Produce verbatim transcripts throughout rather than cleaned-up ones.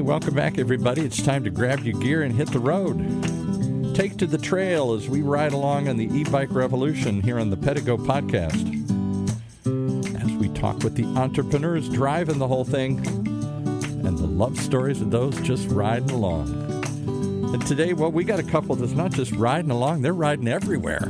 welcome back, everybody. It's time to grab your gear and hit the road. Take to the trail as we ride along on the e-bike revolution here on the Pedigo Podcast. As we talk with the entrepreneurs driving the whole thing and the love stories of those just riding along. And today, well, we got a couple that's not just riding along, they're riding everywhere.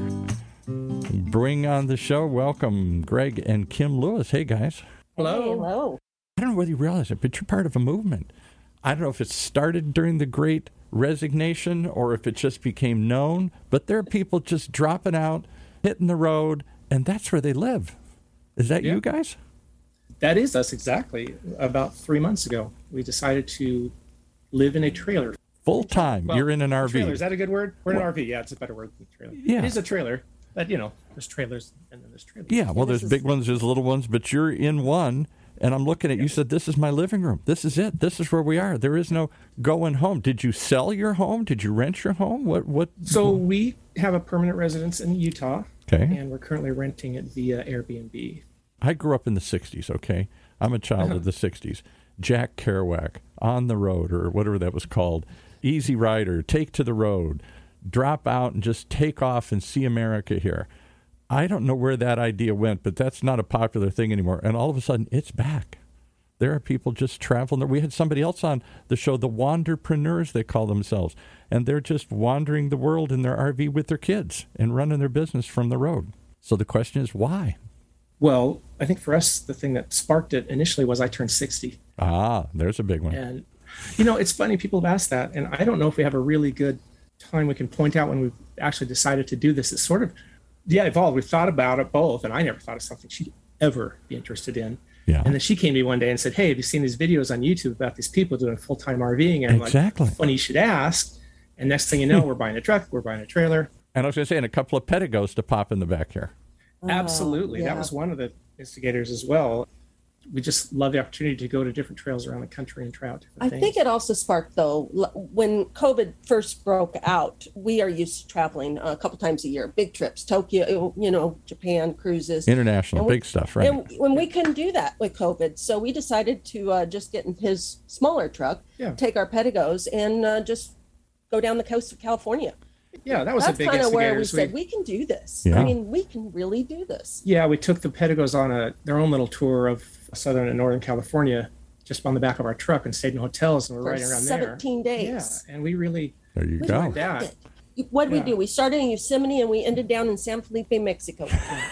Bring on the show, welcome Greg and Kim Lewis. Hey, guys. Hello. Hey, hello. I don't know whether you realize it, but you're part of a movement. I don't know if it started during the Great Resignation or if it just became known, but there are people just dropping out, hitting the road, and that's where they live. Is that yeah. you guys? That is us, exactly. About three months ago, we decided to live in a trailer. Full time. Well, you're in an R V. Trailer, is that a good word? We're in an R V. Yeah, it's a better word than trailer. Yeah. It is a trailer, but, you know, there's trailers and then there's trailers. Yeah, well, there's big ones, there's little ones, but you're in one. And I'm looking at you said, this is my living room. This is it. This is where we are. There is no going home. Did you sell your home? Did you rent your home? What? What? So we have a permanent residence in Utah. Okay. And we're currently renting it via Airbnb. I grew up in the sixties, okay? I'm a child Uh-huh. of the sixties. Jack Kerouac, On the Road, or whatever that was called. Easy Rider, Take to the Road. Drop out and just take off and see America here. I don't know where that idea went, but that's not a popular thing anymore. And all of a sudden, it's back. There are people just traveling. We had somebody else on the show, the Wanderpreneurs, they call themselves. And they're just wandering the world in their R V with their kids and running their business from the road. So the question is, why? Well, I think for us, the thing that sparked it initially was I turned sixty. Ah, there's a big one. And, you know, it's funny, people have asked that. And I don't know if we have a really good time we can point out when we've actually decided to do this. It's sort of Yeah, evolved. We thought about it both, and I never thought of something she'd ever be interested in. Yeah. And then she came to me one day and said, "Hey, have you seen these videos on YouTube about these people doing full-time RVing?" And I'm exactly. like, "Funny you should ask." And next thing you know, we're buying a truck, we're buying a trailer. And I was going to say, and a couple of Pedigos to pop in the back here. Oh, Absolutely. Yeah. That was one of the instigators as well. We just love the opportunity to go to different trails around the country and try out different I things. think it also sparked, though, when COVID first broke out, we are used to traveling a couple times a year, big trips, Tokyo, you know, Japan, cruises. International, we, big stuff, right? And when we couldn't do that with COVID, so we decided to uh, just get in his smaller truck, yeah. take our Pedigos, and uh, just go down the coast of California. Yeah, that was That's a big kind of where we we, said, we can do this. Yeah. I mean, we can really do this. Yeah, we took the Pedigos on a their own little tour of Southern and Northern California, just on the back of our truck, and stayed in hotels, and we're For riding around seventeen there. days. Yeah, and we really There you we go. liked that. What did Yeah. we do? We started in Yosemite, and we ended down in San Felipe, Mexico.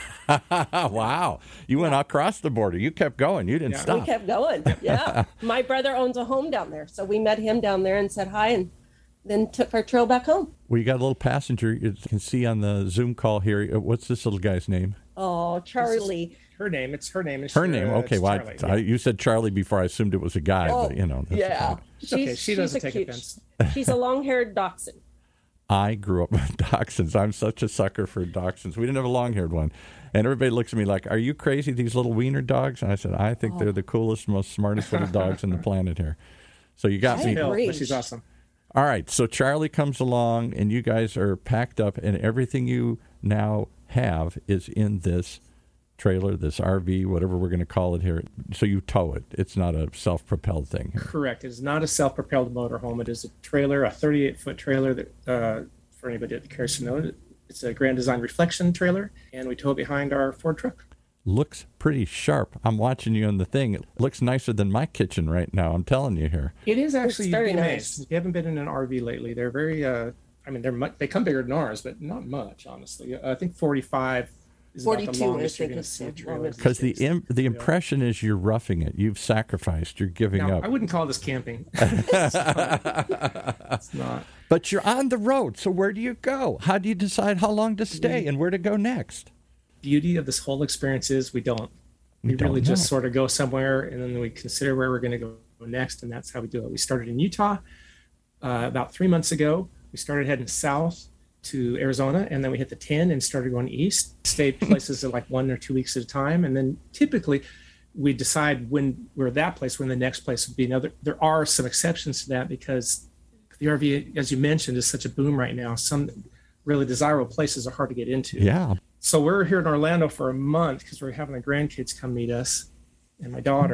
Wow. You went across the border. You kept going. You didn't Yeah. stop. We kept going. Yeah. My brother owns a home down there. So we met him down there and said hi and then took our trail back home. Well, you got a little passenger. You can see on the Zoom call here. What's this little guy's name? Oh, Charlie. Her name. It's her name. It's Her name. uh, Okay. it's Well, Charlie, I, yeah. I, you said Charlie before. I assumed it was a guy, Oh, but you know. That's yeah. fine. It's okay. She doesn't a take cute- offense. She's a long-haired dachshund. I grew up with dachshunds. I'm such a sucker for dachshunds. We didn't have a long-haired one. And everybody looks at me like, are you crazy, these little wiener dogs? And I said, I think Oh. they're the coolest, most smartest little dogs on the planet here. So you got I me. agree. But she's awesome. All right, so Charlie comes along, and you guys are packed up, and everything you now have is in this trailer, this R V, whatever we're going to call it here. So you tow it. It's not a self-propelled thing. Correct. It is not a self-propelled motorhome. It is a trailer, a thirty-eight foot trailer that, uh, for anybody that cares to know it, it's a Grand Design Reflection trailer, and we tow it behind our Ford truck. Looks pretty sharp. I'm watching you on the thing. It looks nicer than my kitchen right now. I'm telling you here. It is actually very you'd be nice. amazed. If you haven't been in an R V lately, they're very, uh, I mean, they're much, they come bigger than ours, but not much, honestly. I think forty-five is about the forty-two, I longest you're think, going to is see a the trailer. longest. Because the im- the impression is you're roughing it. You've sacrificed. You're giving Now, up. I wouldn't call this camping. It's not. It's not. But you're on the road. So where do you go? How do you decide how long to stay and where to go next? Beauty of this whole experience is we don't. We We really don't just know. sort of go somewhere, and then we consider where we're going to go next, and that's how we do it. We started in Utah uh, about three months ago. We started heading south to Arizona, and then we hit the ten and started going east. Stayed places at like one or two weeks at a time, and then typically we decide when we're at that place, when the next place would be. Now, there, there are some exceptions to that because the R V, as you mentioned, is such a boom right now. Some really desirable places are hard to get into. Yeah. So we're here in Orlando for a month because we're having the grandkids come meet us and my daughter.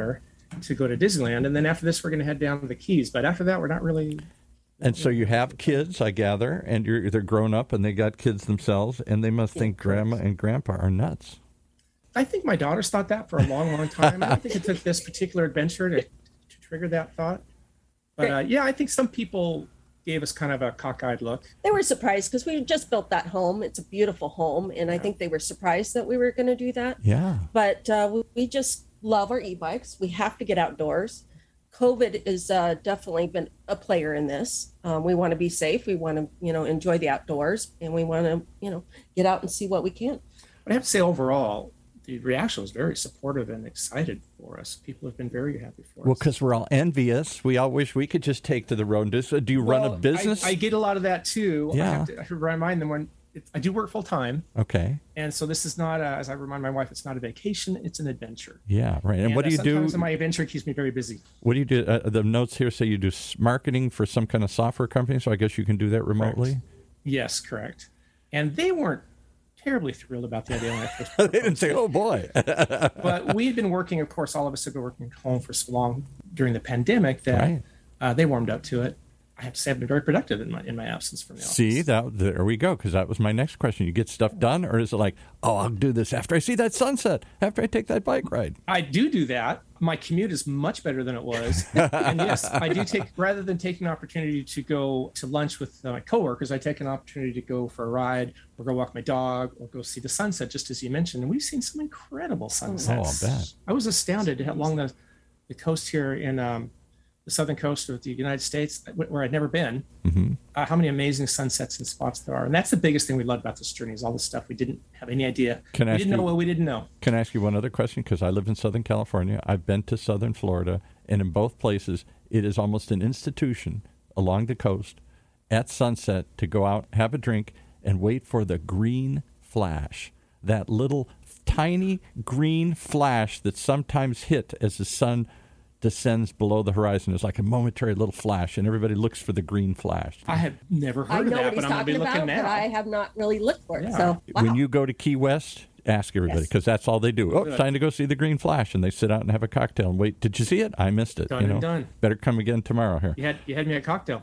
to go to Disneyland. And then after this, we're going to head down to the Keys. But after that, we're not really. And so you have kids, I gather, and you're they're grown up and they got kids themselves, and they must think grandma and grandpa are nuts. I think my daughters thought that for a long, long time. I don't think it took this particular adventure to, to trigger that thought. But uh, yeah, I think some people gave us kind of a cockeyed look. They were surprised because we just built that home. It's a beautiful home. And I think they were surprised that we were going to do that. Yeah. But uh, we, we just love our e-bikes. We have to get outdoors. COVID has uh, definitely been a player in this. Um, we want to be safe. We want to, you know, enjoy the outdoors, and we want to, you know, get out and see what we can. But I have to say, overall, the reaction was very supportive and excited for us. People have been very happy for us. Well, because we're all envious. We all wish we could just take to the road and do so. Do you well, run a business? I, I get a lot of that too. Yeah. I have to, I have to remind them when it, I do work full time. Okay. And so this is not, a, as I remind my wife, it's not a vacation, it's an adventure. Yeah, right. And, and what do you do? Sometimes my adventure keeps me very busy. What do you do? Uh, the notes here say you do marketing for some kind of software company, so I guess you can do that remotely? Correct. Yes, correct. And they weren't terribly thrilled about the idea when I first they didn't say, oh boy. But we had been working, of course, all of us have been working at home for so long during the pandemic that right. uh, they warmed up to it. I have to say I've been very productive in my in my absence from the office. See, that, there we go, because that was my next question. You get stuff done, or is it like, oh, I'll do this after I see that sunset, after I take that bike ride? I do do that. My commute is much better than it was. And yes, I do take, rather than taking an opportunity to go to lunch with my coworkers, I take an opportunity to go for a ride or go walk my dog or go see the sunset, just as you mentioned. And we've seen some incredible sunsets. Oh, I bet. I was astounded at along the, the coast here in um, the southern coast of the United States, where I'd never been, mm-hmm. uh, how many amazing sunsets and spots there are. And that's the biggest thing we loved about this journey is all the stuff we didn't have any idea. Can I we didn't you, know what we didn't know. Can I ask you one other question? Because I live in Southern California. I've been to Southern Florida, and in both places, it is almost an institution along the coast at sunset to go out, have a drink, and wait for the green flash. That little tiny green flash that sometimes hit as the sun descends below the horizon. It's like a momentary little flash, and everybody looks for the green flash. I have never heard I of know that, what but he's I'm going to be talking looking about, now. but I have not really looked for it. Yeah. So wow. When you go to Key West, ask everybody, because yes. that's all they do. Oh, it's time to go see the green flash, and they sit out and have a cocktail and wait. Did you see it? I missed it. Done you know, and done. Better come again tomorrow here. You had you had me at cocktail.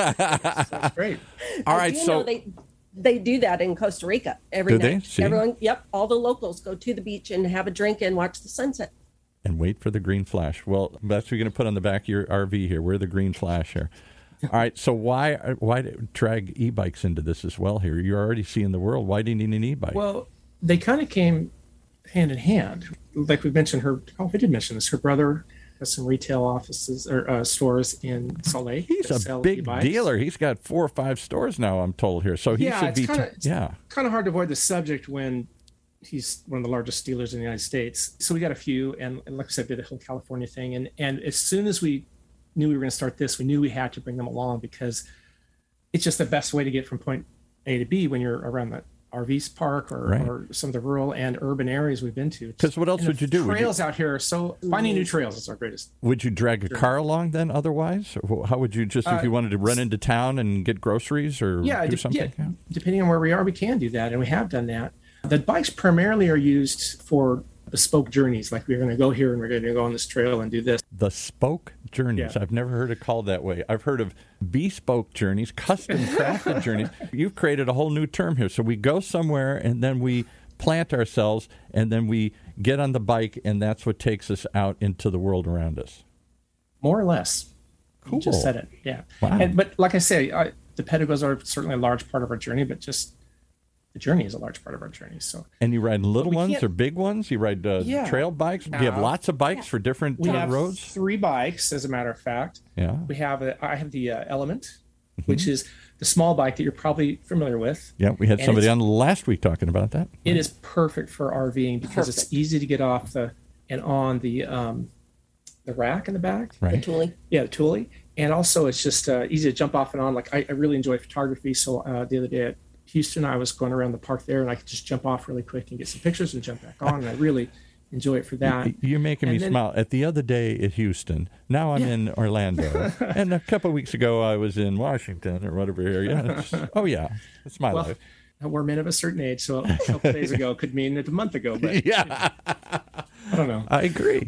That's great. All right, you so know, they they do that in Costa Rica every do night. They? See? Everyone, yep, all the locals go to the beach and have a drink and watch the sunset. And wait for the green flash. Well, that's what you're going to put on the back of your R V here. We're the green flash here. All right, so why why drag e-bikes into this as well here? You're already seeing the world. Why do you need an e-bike? Well, they kind of came hand in hand. Like we mentioned, her, oh, we did mention this. Her brother has some retail offices or uh, stores in Salt Lake. He's a big e-bikes. dealer. He's got four or five stores now, I'm told here. So he yeah, should be, kinda, t- yeah. kind of hard to avoid the subject when he's one of the largest dealers in the United States. So we got a few, and, and like I said, did the whole California thing. And and as soon as we knew we were going to start this, we knew we had to bring them along because it's just the best way to get from point A to B when you're around the R V park or, right. or some of the rural and urban areas we've been to. Because what else and would you do? Trails would you, out here, so finding new trails is our greatest. Would you drag a car along then otherwise? Or how would you just, if you wanted to run into town and get groceries or yeah, do de- something? Yeah, depending on where we are, we can do that, and we have done that. The bikes primarily are used for bespoke journeys, like we're going to go here and we're going to go on this trail and do this. Bespoke journeys. Yeah. I've never heard it called that way. I've heard of bespoke journeys, custom crafted journeys. You've created a whole new term here. So we go somewhere and then we plant ourselves and then we get on the bike and that's what takes us out into the world around us. More or less. Cool. You just said it. Yeah. Wow. And, but like I say, I, the pedagos are certainly a large part of our journey, but just the journey is a large part of our journey. So, and you ride little ones or big ones? You ride uh, yeah. trail bikes? Do you have lots of bikes yeah. for different we uh, have roads? Three bikes, as a matter of fact. Yeah. We have a, I have the uh, Element, mm-hmm. which is the small bike that you're probably familiar with. Yeah, we had and somebody on last week talking about that. It is perfect for RVing because perfect. It's easy to get off the and on the um, the rack in the back. Right. The Thule. Yeah, the Thule. And also, it's just uh, easy to jump off and on. Like I, I really enjoy photography, so uh, the other day at Houston, I was going around the park there, and I could just jump off really quick and get some pictures and jump back on. And I really enjoy it for that. You're making and me then, smile. At the other day at Houston, now I'm yeah. in Orlando, and a couple of weeks ago I was in Washington or whatever area. Oh yeah, it's my well, life. We're men of a certain age, so a couple days ago could mean a month ago. But yeah, I don't know. I agree.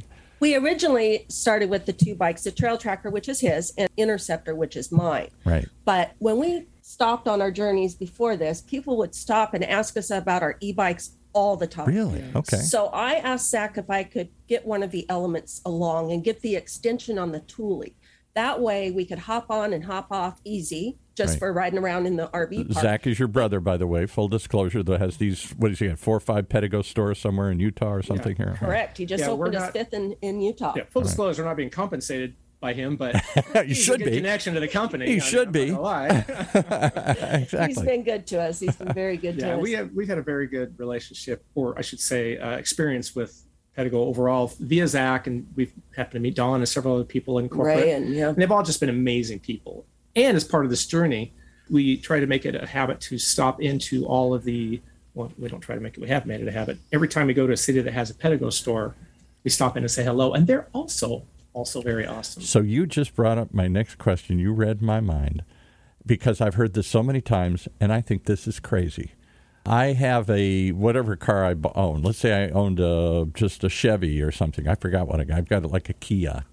We originally started with the two bikes, the Trail Tracker, which is his, and Interceptor, which is mine. Right. But when we stopped on our journeys before this, people would stop and ask us about our e-bikes all the time. Really? Okay. So I asked Zach if I could get one of the Elements along and get the extension on the Thule. That way we could hop on and hop off easy, just Right. for riding around in the R V park. Zach is your brother, by the way. Full disclosure, that has these, what is he got, four or five Pedigo stores somewhere in Utah or something here? Correct. He just Yeah, we're opened his not- fifth in, in Utah. Yeah, full disclosure, we're not being compensated by him, but You he's should a good be. connection to the company. He I mean, should I'm be. not gonna lie. Exactly. He's been good to us. He's been very good to Yeah, us. we have we've had a very good relationship, or I should say, uh, experience with Pedigo overall via Zach, and we've happened to meet Dawn and several other people in corporate, Ray and yeah. and they've all just been amazing people. And as part of this journey, we try to make it a habit to stop into all of the. Well, we don't try to make it. We have made it a habit. Every time we go to a city that has a Pedigo store, we stop in and say hello, and they're also also very awesome. So you just brought up my next question. You read my mind, because I've heard this so many times, and I think this is crazy. I have a whatever car I own. Let's say I owned a, just a Chevy or something. I forgot what I got. I've got like a Kia,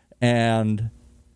and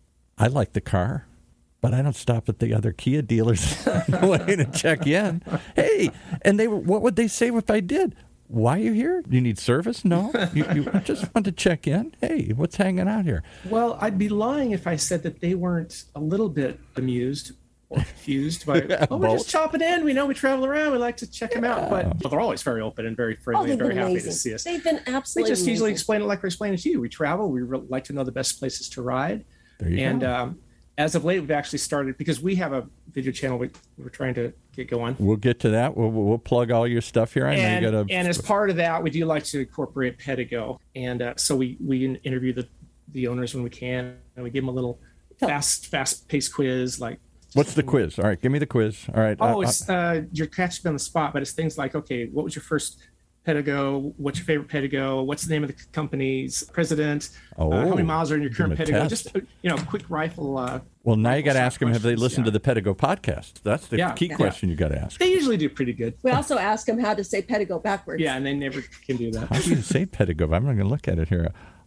I like the car, but I don't stop at the other Kia dealers on the way to check in. Hey, and they what would they say if I did? Why are you here? You need service? No, you, you just want to check in. Hey, what's hanging out here? Well, I'd be lying if I said that they weren't a little bit amused or confused by, oh, we're Both. just chopping in. We know we travel around. We like to check them out. But they're always very open and very Oh, friendly they've and very been happy amazing. to see us. They've been We absolutely just usually amazing. explain it like we're explaining to you. We travel. We re- like to know the best places to ride. There you And go. um, as of late, we've actually started, because we have a video channel we, we're trying to get going. We'll get to that. We'll, we'll plug all your stuff here. I know And, you got and as part of that, we do like to incorporate Pedigo. And uh, so we, we interview the, the owners when we can, and we give them a little fast, fast paced quiz. Like, What's the quiz? All right, give me the quiz. All right. oh, uh, it's, uh, you're catching me on the spot, but it's things like, okay, what was your first Pedigo? What's your favorite Pedigo? What's the name of the company's president? Oh, uh, how many miles are in your give 'em current a Pedigo? test. Just, uh, you know, quick rifle. Uh, well, now you rifle got to shot ask them, have they questions, listened yeah. to the Pedigo podcast? That's the Yeah. key Yeah. question you got to ask. They usually do pretty good. We also ask them how to say Pedigo backwards. Yeah, and they never can do How that. do you say Pedigo? I'm not going to look at it here.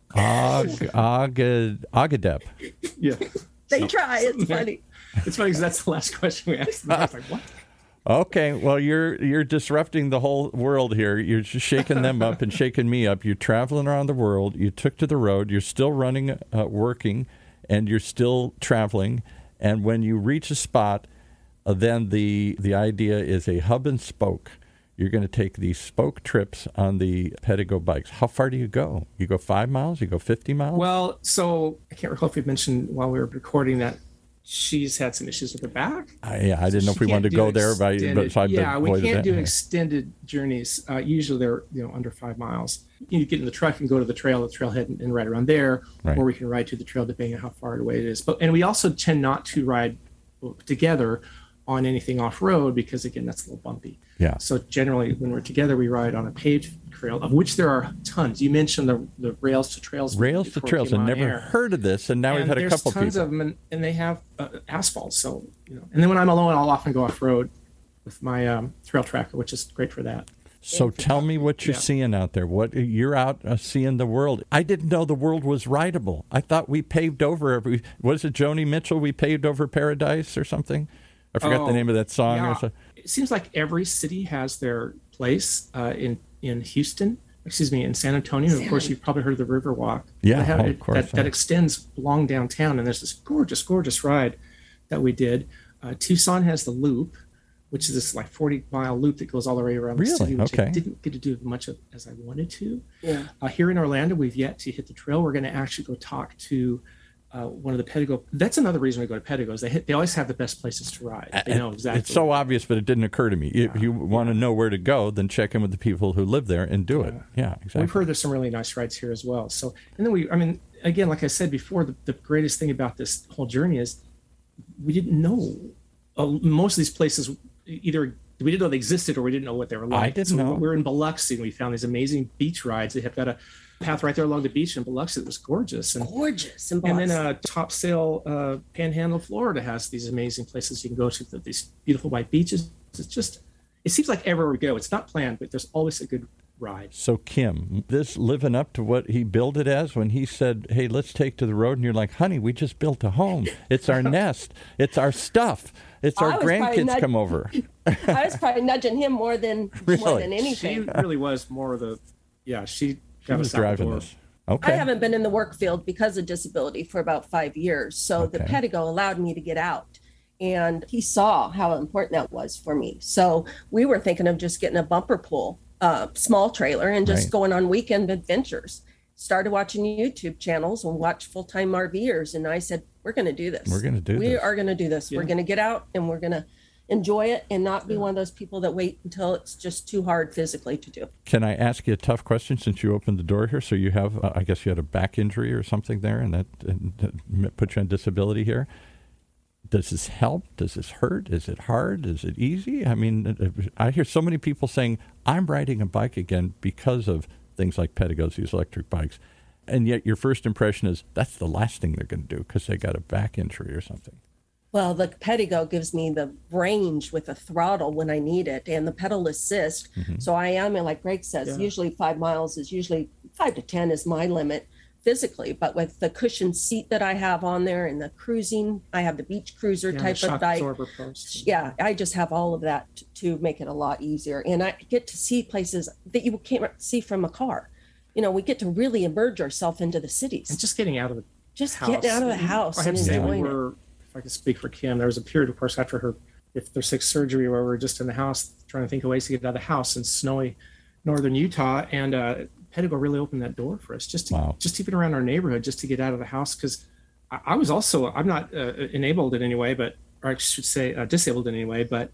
Og, Ogad, Ogadep. Yeah. They try. It's funny. It's funny because that's the last question we asked them. I was like, what? Okay, well, you're you're disrupting the whole world here. You're just shaking them up and shaking me up. You're traveling around the world. You took to the road. You're still running, uh, working, and you're still traveling. And when you reach a spot, uh, then the the idea is a hub and spoke. You're going to take these spoke trips on the Pedigo bikes. How far do you go? You go five miles? You go fifty miles? Well, so I can't recall if we mentioned while we were recording that she's had some issues with her back. I, yeah, I didn't So know if she we can't wanted to do go there, but, extended- but so I've yeah, we avoided can't that. do extended journeys. Uh, usually they're you know under five miles. You get in the truck and go to the trail, the trailhead, and, and ride around there, Right. or we can ride to the trail depending on how far away it is. But and we also tend not to ride together on anything off road because again that's a little bumpy. Yeah. So generally when we're together, we ride on a paved trail, of which there are tons. You mentioned the the rails to trails. Rails to before it Trails. came I on never air. heard of this, and now And we've had a there's couple tons people. of them, and, and they have uh, asphalt. So you know, and then when I'm alone, I'll often go off road with my um, Trail Tracker, which is great for that. So tell me what you're Yeah. seeing out there. What you're out uh, seeing the world. I didn't know the world was rideable. I thought we paved over every. What is it, Joni Mitchell? We paved over paradise or something. I forgot Oh, the name of that song. Yeah. Or so. It seems like every city has their place. Uh, in in Houston, excuse me, in San Antonio. Of course, you've probably heard of the Riverwalk. Yeah, They have oh, of it- course, That, that yeah. extends along downtown, and there's this gorgeous, gorgeous ride that we did. Uh, Tucson has the Loop, which is this like forty mile loop that goes all the way around Really? the city, which Okay. I didn't get to do as much of as I wanted to. Yeah. Uh, here in Orlando, we've yet to hit the trail. We're going to actually go talk to uh, one of the Pedigo. That's another reason we go to Pedigo is they hit, they always have the best places to ride. They know exactly. It's so obvious, but it didn't occur to me. If you want to know where to go, then check in with the people who live there and do it. Yeah, exactly. We've heard there's some really nice rides here as well. So, and then we, I mean, again, like I said before, the, the greatest thing about this whole journey is we didn't know uh, most of these places either we didn't know they existed or we didn't know what they were like. didn't so know. We were in Biloxi and we found these amazing beach rides. They have got a path right there along the beach in Biloxi that was gorgeous. And Gorgeous. And, and then uh, Top Sail, uh, Panhandle, Florida has these amazing places you can go to, these beautiful white beaches. It's just, it seems like everywhere we go, it's not planned, but there's always a good ride. So, Kim, this living up to what he billed it as when he said, hey, let's take to the road. And you're like, honey, we just built a home. It's our nest. It's our stuff. It's our grandkids nudge- come over. I was probably nudging him more than really? more than anything. She really was more of the, yeah, she, she was driving this. Okay. I haven't been in the work field because of disability for about five years. So okay. the Pedigo allowed me to get out. And he saw how important that was for me. So we were thinking of just getting a bumper pull, uh, small trailer, and just right. going on weekend adventures. Started watching YouTube channels and watch full-time RVers. And I said, we're going to do this. We're going to do we this. We are going to do this. Yeah. We're going to get out and we're going to enjoy it and not be yeah. one of those people that wait until it's just too hard physically to do. Can I ask you a tough question since you opened the door here? So you have, uh, I guess you had a back injury or something there and that, and that put you on disability here. Does this help? Does this hurt? Is it hard? Is it easy? I mean, I hear so many people saying, I'm riding a bike again because of things like Pedigos, these electric bikes. And yet your first impression is that's the last thing they're going to do because they got a back injury or something. Well, the Pedigo gives me the range with a throttle when I need it and the pedal assist. Mm-hmm. So I am, like Greg says, yeah. usually five miles is usually five to ten is my limit physically. But with the cushioned seat that I have on there and the cruising, I have the beach cruiser yeah, type of bike. Yeah, I just have all of that to, to make it a lot easier. And I get to see places that you can't see from a car. You know, we get to really immerse ourselves into the cities. And just getting out of the just house. getting out of the house and enjoying we were, it. If I could speak for Kim, there was a period, of course, after her fifth or sixth surgery where we were just in the house trying to think of ways to get out of the house in snowy northern Utah. And uh, Pedigo really opened that door for us just to, wow. just even around our neighborhood, just to get out of the house. Because I, I was also, I'm not uh, enabled in any way, but, or I should say uh, disabled in any way, but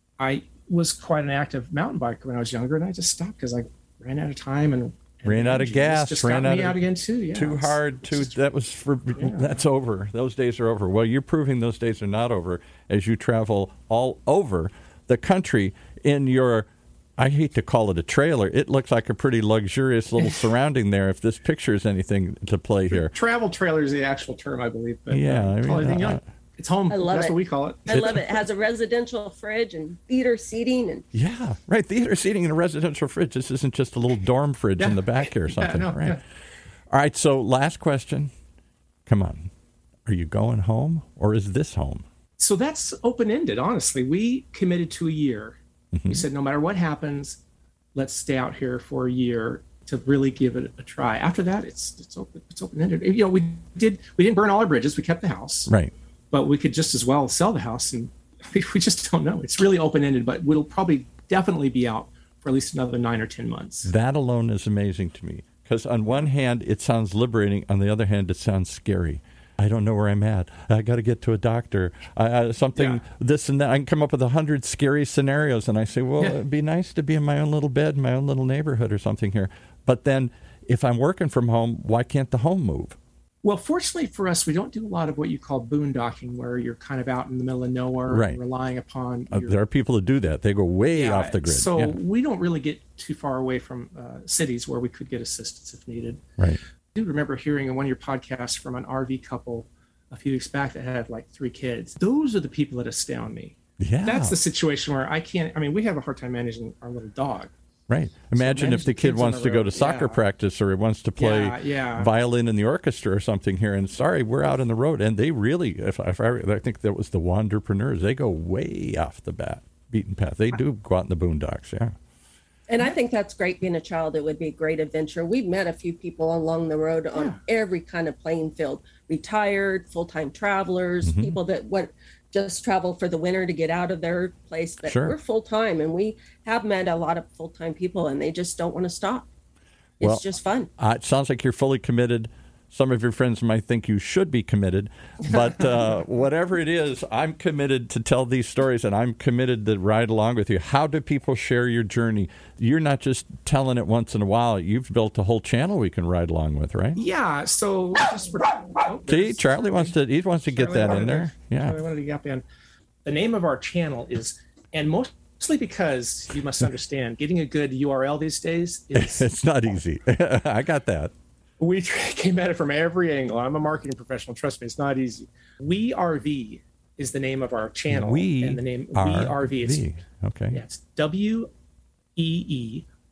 I was quite an active mountain biker when I was younger. And I just stopped because I ran out of time and ran out of gas, just ran got out, me of, out again too. Yeah, too hard. Too just, that was for yeah. that's over. Those days are over. Well, you're proving those days are not over as you travel all over the country in your. I hate to call it a trailer. It looks like a pretty luxurious little surrounding there. If this picture is anything to play here, travel trailer is the actual term, I believe. But, yeah, uh, I mean, uh, it's home. I love That's it. what we call it. I love it. It has a residential fridge and theater seating. and Yeah, right. Theater seating in a residential fridge. This isn't just a little dorm fridge yeah. in the back here or something. Yeah, no, right. Yeah. All right, so last question. Come on. Are you going home or is this home? So that's open-ended, honestly. We committed to a year. Mm-hmm. We said no matter what happens, let's stay out here for a year to really give it a try. After that, it's it's open it's open-ended. You know, we did we didn't burn all our bridges. We kept the house. Right. But we could just as well sell the house, and we, we just don't know. It's really open-ended, but we'll probably definitely be out for at least another nine or ten months. That alone is amazing to me, because on one hand, it sounds liberating. On the other hand, it sounds scary. I don't know where I'm at. I got to get to a doctor. I, I, something, yeah. this and that. I can come up with a hundred scary scenarios, and I say, well, yeah. it'd be nice to be in my own little bed, in my own little neighborhood or something here. But then if I'm working from home, why can't the home move? Well, fortunately for us, we don't do a lot of what you call boondocking, where you're kind of out in the middle of nowhere, right. and relying upon. Uh, your, there are people who do that. They go way yeah, off the grid. So yeah. we don't really get too far away from uh, cities where we could get assistance if needed. Right. I do remember hearing in one of your podcasts from an R V couple a few weeks back that had like three kids. Those are the people that astound me. Yeah. That's the situation where I can't. I mean, we have a hard time managing our little dog. Right. Imagine so if the kid wants to go to soccer yeah. practice, or he wants to play yeah, yeah. violin in the orchestra or something here. And sorry, we're out on the road. And they really, if, if I, I think that was the Wanderpreneurs, they go way off the bat, beaten path. They do go out in the boondocks. Yeah. And I think that's great. Being a child, it would be a great adventure. We've met a few people along the road on yeah. every kind of playing field, retired, full-time travelers, mm-hmm. people that what just travel for the winter to get out of their place. But sure. we're full-time, and we have met a lot of full-time people, and they just don't want to stop. It's well, just fun. Uh, it sounds like you're fully committed. Some of your friends might think you should be committed, but uh, whatever it is, I'm committed to tell these stories, and I'm committed to ride along with you. How do people share your journey? You're not just telling it once in a while. You've built a whole channel we can ride along with, right? Yeah. So just for, oh, see, Charlie wants to. He wants to get Charlie that in there. To, yeah. Charlie wanted to get in. The name of our channel is, and mostly because you must understand, getting a good U R L these days is it's not easy. I got that. We came at it from every angle. I'm a marketing professional. Trust me, it's not easy. We R V is the name of our channel. We and the name are We R V. It's, okay. Yeah, it's W E E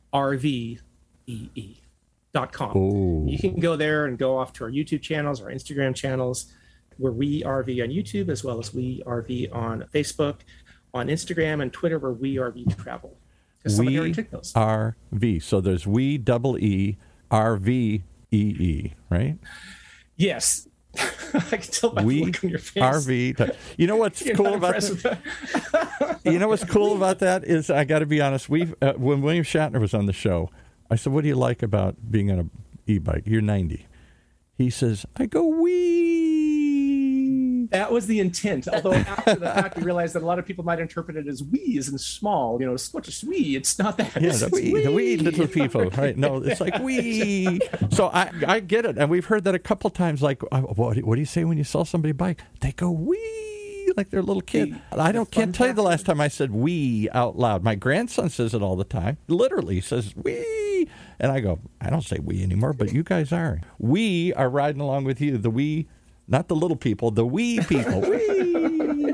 R V E E dot com. Oh. You can go there and go off to our YouTube channels, our Instagram channels. We're We R V on YouTube, as well as We R V on Facebook. On Instagram and Twitter, we're We R V Travel. Because somebody already took those. R V. So there's We double E R V E E, right? Yes. I can tell by We the look on your face. R V. You know what's You're cool not about impressed that? with that? You know what's cool about that is, I got to be honest. We uh, when William Shatner was on the show, I said, "What do you like about being on a e-bike? You're ninety." He says, "I go wee." That was the intent. Although after the fact, we realized that a lot of people might interpret it as wee as in small. You know, what is wee? It's not that. Yeah, It's the wee, the wee little people, right? No, it's like wee. So I, I get it, and we've heard that a couple times. Like, uh, what, what do you say when you sell somebody a bike? They go wee, like they're a little kid. The, I don't can't tell you the last time I said wee out loud. My grandson says it all the time. Literally says wee, and I go, I don't say wee anymore, but you guys are. We are riding along with you. The wee. Not the little people, the wee people. Wee.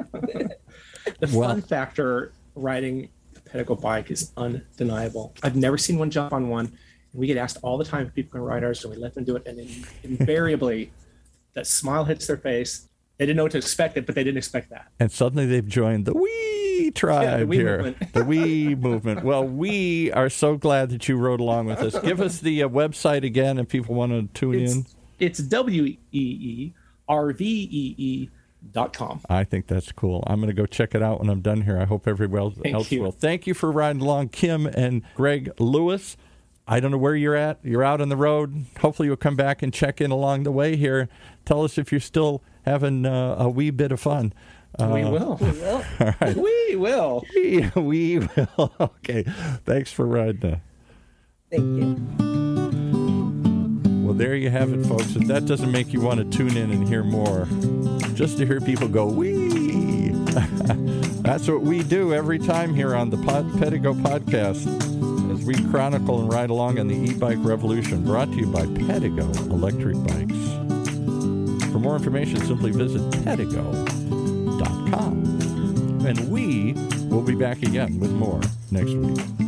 The Well- fun factor riding the Pedego bike is undeniable. I've never seen one jump on one. And we get asked all the time if people can ride ours, and we let them do it. And in, invariably, that smile hits their face. They didn't know what to expect it, but they didn't expect that. And suddenly they've joined the wee tribe Yeah, the wee here. movement. The wee movement. Well, we are so glad that you rode along with us. Give us the uh, website again if people want to tune It's, in. it's W E E R V E E dot com. I think that's cool. I'm going to go check it out when I'm done here. I hope everyone Thank else you. will. Thank you for riding along, Kim and Greg Lewis. I don't know where you're at. You're out on the road. Hopefully you'll come back and check in along the way here. Tell us if you're still having uh, a wee bit of fun. Uh, we will. We will. All right. We will. We, we will. Okay. Thanks for riding. Uh, Thank you. Well, there you have it, folks. If that doesn't make you want to tune in and hear more, just to hear people go, wee, that's what we do every time here on the Pod, Pedego Podcast, as we chronicle and ride along on the e-bike revolution, brought to you by Pedego Electric Bikes. For more information, simply visit pedego dot com. And we will be back again with more next week.